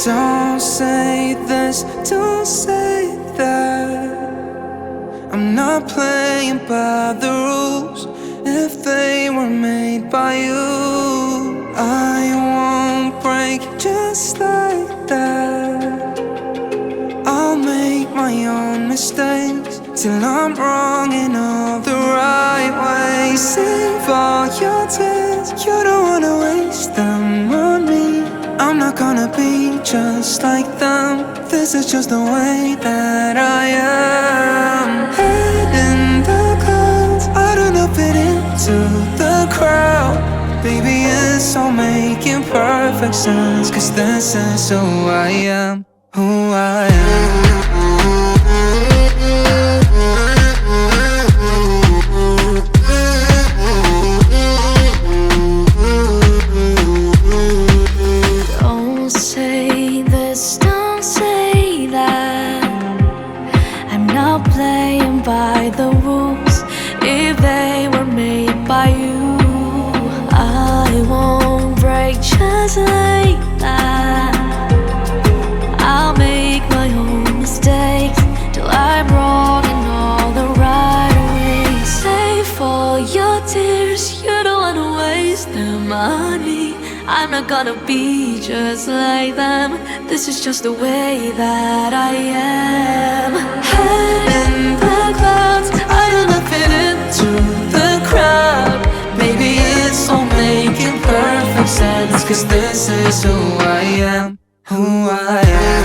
Don't say this, don't say that. I'm not playing by the rules. If they were made by you, I won't break just like that. I'll make my own mistakes till I'm wrong in all the right ways. Save all your tears, you don't wanna waste them on me. I'm not gonna be just like them. This is just the way that I am. Head in the clouds, I don't know, fit into the crowd. Baby, it's all making perfect sense, 'cause this is who I am, who I am. Playing by the rules. If they were made by you, I won't break just like that. I'll make my own mistakes till I'm wrong in all the right ways. Save all your tears, you don't wanna waste them on me. I'm not gonna be just like them. This is just the way that I am. Head in the clouds, I don't know, fit into the crowd. Maybe it's all making perfect sense, 'cause this is who I am, who I am.